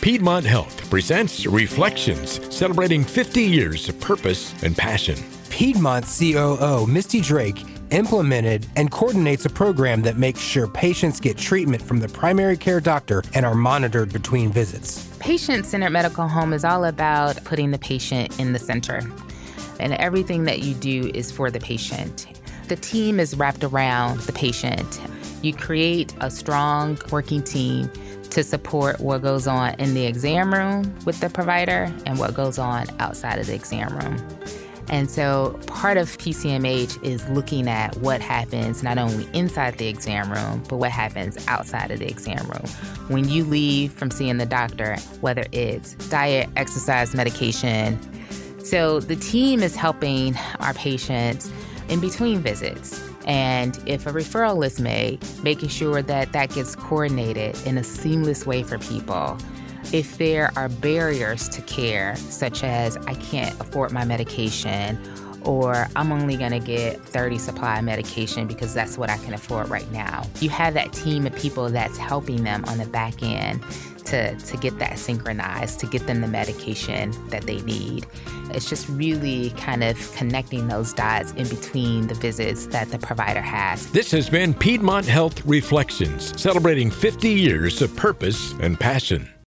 Piedmont Health presents Reflections, celebrating 50 years of purpose and passion. Piedmont COO Misty Drake implemented and coordinates a program that makes sure patients get treatment from the primary care doctor and are monitored between visits. Patient-centered medical home is all about putting the patient in the center, and everything that you do is for the patient. The team is wrapped around the patient. You create a strong working team to support what goes on in the exam room with the provider and what goes on outside of the exam room. And so part of PCMH is looking at what happens not only inside the exam room, but what happens outside of the exam room. When you leave from seeing the doctor, whether it's diet, exercise, medication. So the team is helping our patients in between visits. And if a referral is made, making sure that that gets coordinated in a seamless way for people. If there are barriers to care, such as I can't afford my medication, or I'm only going to get 30 supply of medication because that's what I can afford right now. You have that team of people that's helping them on the back end to get that synchronized, to get them the medication that they need. It's just really kind of connecting those dots in between the visits that the provider has. This has been Piedmont Health Reflections, celebrating 50 years of purpose and passion.